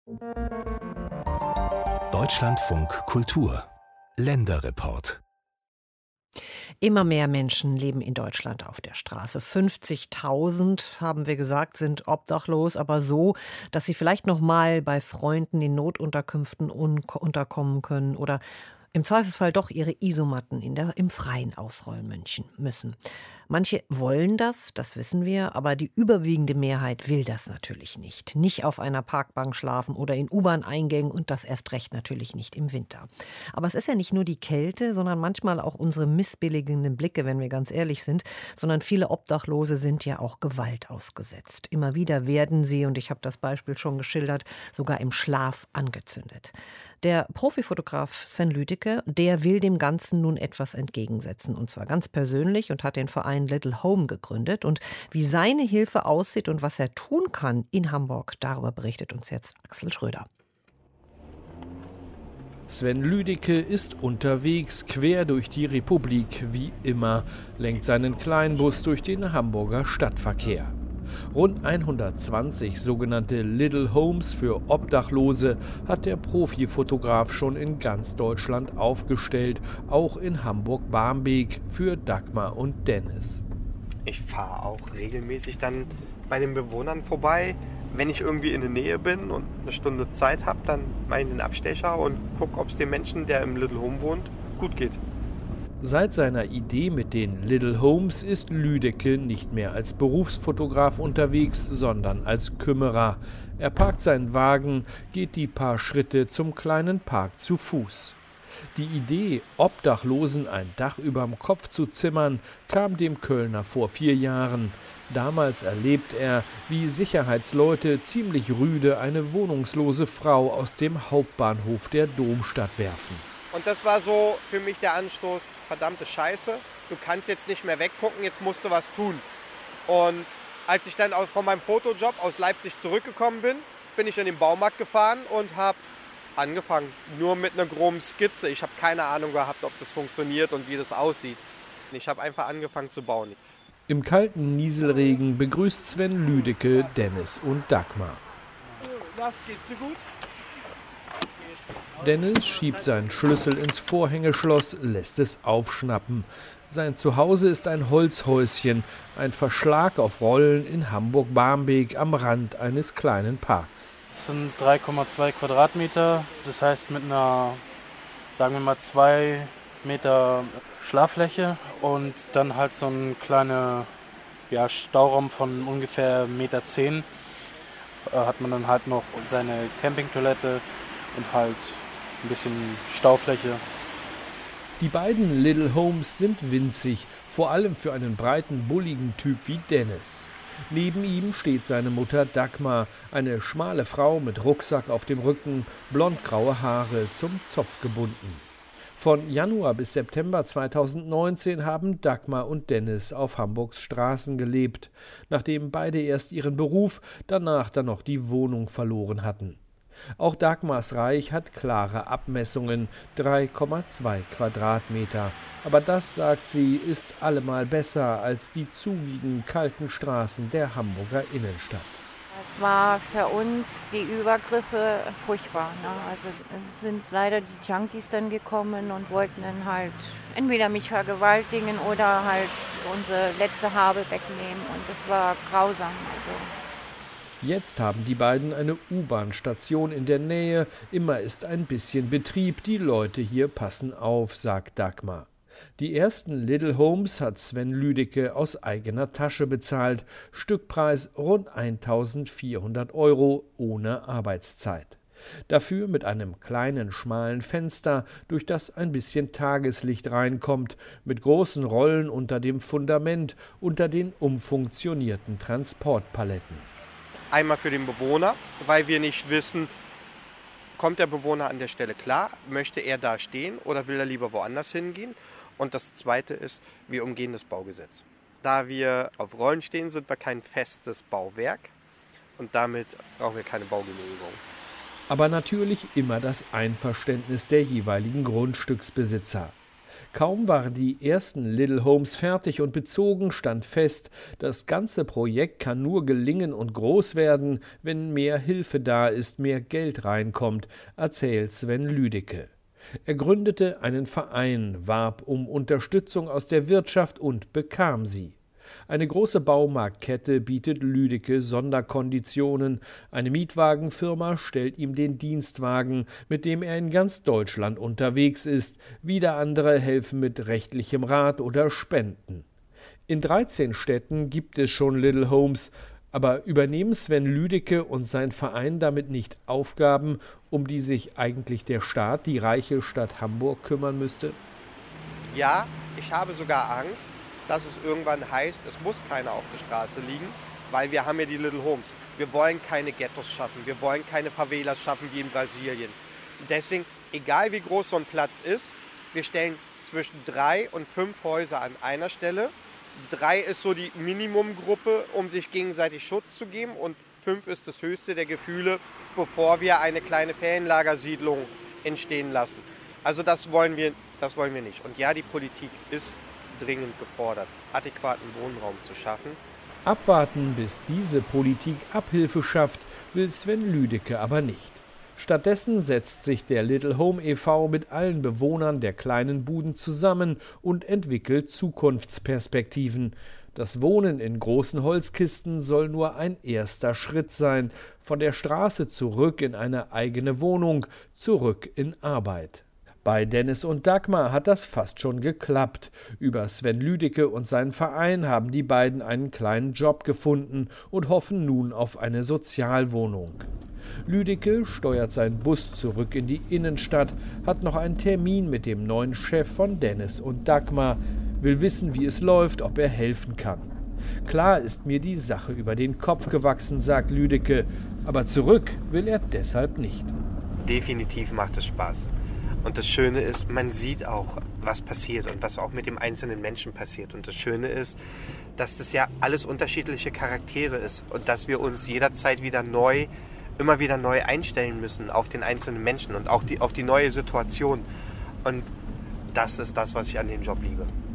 Deutschlandfunk Kultur Länderreport. Immer mehr Menschen leben in Deutschland auf der Straße. 50.000, haben wir gesagt, sind obdachlos, aber so, dass sie vielleicht noch mal bei Freunden in Notunterkünften unterkommen können oder im Zweifelsfall doch ihre Isomatten im Freien ausrollen müssen. Manche wollen das wissen wir, aber die überwiegende Mehrheit will das natürlich nicht. Nicht auf einer Parkbank schlafen oder in U-Bahn-Eingängen und das erst recht natürlich nicht im Winter. Aber es ist ja nicht nur die Kälte, sondern manchmal auch unsere missbilligenden Blicke, wenn wir ganz ehrlich sind, sondern viele Obdachlose sind ja auch Gewalt ausgesetzt. Immer wieder werden sie, und ich habe das Beispiel schon geschildert, sogar im Schlaf angezündet. Der Profifotograf Sven Lüdecke, der will dem Ganzen nun etwas entgegensetzen. Und zwar ganz persönlich und hat den Verein Little Home gegründet. Und wie seine Hilfe aussieht und was er tun kann in Hamburg, darüber berichtet uns jetzt Axel Schröder. Sven Lüdecke ist unterwegs, quer durch die Republik, wie immer, lenkt seinen Kleinbus durch den Hamburger Stadtverkehr. Rund 120 sogenannte Little Homes für Obdachlose hat der Profifotograf schon in ganz Deutschland aufgestellt, auch in Hamburg-Barmbek für Dagmar und Dennis. Ich fahre auch regelmäßig dann bei den Bewohnern vorbei. Wenn ich irgendwie in der Nähe bin und eine Stunde Zeit habe, dann mache ich den Abstecher und gucke, ob es dem Menschen, der im Little Home wohnt, gut geht. Seit seiner Idee mit den Little Homes ist Lüdecke nicht mehr als Berufsfotograf unterwegs, sondern als Kümmerer. Er parkt seinen Wagen, geht die paar Schritte zum kleinen Park zu Fuß. Die Idee, Obdachlosen ein Dach überm Kopf zu zimmern, kam dem Kölner vor 4 Jahren. Damals erlebt er, wie Sicherheitsleute ziemlich rüde eine wohnungslose Frau aus dem Hauptbahnhof der Domstadt werfen. Und das war so für mich der Anstoß, verdammte Scheiße, du kannst jetzt nicht mehr weggucken, jetzt musst du was tun. Und als ich dann auch von meinem Fotojob aus Leipzig zurückgekommen bin, bin ich in den Baumarkt gefahren und habe angefangen, nur mit einer groben Skizze. Ich habe keine Ahnung gehabt, ob das funktioniert und wie das aussieht. Ich habe einfach angefangen zu bauen. Im kalten Nieselregen begrüßt Sven Lüdecke Dennis und Dagmar. Was, geht's dir gut? Dennis schiebt seinen Schlüssel ins Vorhängeschloss, lässt es aufschnappen. Sein Zuhause ist ein Holzhäuschen, ein Verschlag auf Rollen in Hamburg-Barmbek am Rand eines kleinen Parks. Das sind 3,2 Quadratmeter, das heißt mit einer, sagen wir mal, 2 Meter Schlaffläche und dann halt so ein kleiner Stauraum von ungefähr 1,10 Meter. Hat man dann halt noch seine Campingtoilette und halt ein bisschen Staufläche. Die beiden Little Homes sind winzig, vor allem für einen breiten, bulligen Typ wie Dennis. Neben ihm steht seine Mutter Dagmar, eine schmale Frau mit Rucksack auf dem Rücken, blondgraue Haare zum Zopf gebunden. Von Januar bis September 2019 haben Dagmar und Dennis auf Hamburgs Straßen gelebt, nachdem beide erst ihren Beruf, danach dann noch die Wohnung verloren hatten. Auch Dagmars Reich hat klare Abmessungen, 3,2 Quadratmeter. Aber das, sagt sie, ist allemal besser als die zugigen, kalten Straßen der Hamburger Innenstadt. Es war für uns die Übergriffe furchtbar. Ne? Also es sind leider die Junkies dann gekommen und wollten dann halt entweder mich vergewaltigen oder halt unsere letzte Habe wegnehmen. Und das war grausam. Also. Jetzt haben die beiden eine U-Bahn-Station in der Nähe. Immer ist ein bisschen Betrieb. Die Leute hier passen auf, sagt Dagmar. Die ersten Little Homes hat Sven Lüdecke aus eigener Tasche bezahlt. Stückpreis rund 1.400 € ohne Arbeitszeit. Dafür mit einem kleinen, schmalen Fenster, durch das ein bisschen Tageslicht reinkommt, mit großen Rollen unter dem Fundament, unter den umfunktionierten Transportpaletten. Einmal für den Bewohner, weil wir nicht wissen, kommt der Bewohner an der Stelle klar, möchte er da stehen oder will er lieber woanders hingehen? Und das Zweite ist, wir umgehen das Baugesetz. Da wir auf Rollen stehen, sind wir kein festes Bauwerk und damit brauchen wir keine Baugenehmigung. Aber natürlich immer das Einverständnis der jeweiligen Grundstücksbesitzer. Kaum waren die ersten Little Homes fertig und bezogen, stand fest, das ganze Projekt kann nur gelingen und groß werden, wenn mehr Hilfe da ist, mehr Geld reinkommt, erzählt Sven Lüdecke. Er gründete einen Verein, warb um Unterstützung aus der Wirtschaft und bekam sie. Eine große Baumarktkette bietet Lüdecke Sonderkonditionen. Eine Mietwagenfirma stellt ihm den Dienstwagen, mit dem er in ganz Deutschland unterwegs ist. Wieder andere helfen mit rechtlichem Rat oder Spenden. In 13 Städten gibt es schon Little Homes. Aber übernehmen Sven Lüdecke und sein Verein damit nicht Aufgaben, um die sich eigentlich der Staat, die reiche Stadt Hamburg, kümmern müsste? Ja, ich habe sogar Angst, dass es irgendwann heißt, es muss keiner auf der Straße liegen, weil wir haben ja die Little Homes. Wir wollen keine Ghettos schaffen, wir wollen keine Favelas schaffen wie in Brasilien. Deswegen, egal wie groß so ein Platz ist, wir stellen zwischen 3 und 5 Häuser an einer Stelle. 3 ist so die Minimumgruppe, um sich gegenseitig Schutz zu geben, und 5 ist das höchste der Gefühle, bevor wir eine kleine Ferienlagersiedlung entstehen lassen. Also das wollen wir nicht. Und ja, die Politik ist dringend gefordert, adäquaten Wohnraum zu schaffen. Abwarten, bis diese Politik Abhilfe schafft, will Sven Lüdecke aber nicht. Stattdessen setzt sich der Little Home e.V. mit allen Bewohnern der kleinen Buden zusammen und entwickelt Zukunftsperspektiven. Das Wohnen in großen Holzkisten soll nur ein erster Schritt sein, von der Straße zurück in eine eigene Wohnung, zurück in Arbeit. Bei Dennis und Dagmar hat das fast schon geklappt. Über Sven Lüdecke und seinen Verein haben die beiden einen kleinen Job gefunden und hoffen nun auf eine Sozialwohnung. Lüdecke steuert seinen Bus zurück in die Innenstadt, hat noch einen Termin mit dem neuen Chef von Dennis und Dagmar, will wissen, wie es läuft, ob er helfen kann. Klar ist mir die Sache über den Kopf gewachsen, sagt Lüdecke, aber zurück will er deshalb nicht. Definitiv macht es Spaß. Und das Schöne ist, man sieht auch, was passiert und was auch mit dem einzelnen Menschen passiert. Und das Schöne ist, dass das ja alles unterschiedliche Charaktere ist und dass wir uns jederzeit immer wieder neu einstellen müssen auf den einzelnen Menschen und auch auf die neue Situation. Und das ist das, was ich an dem Job liebe.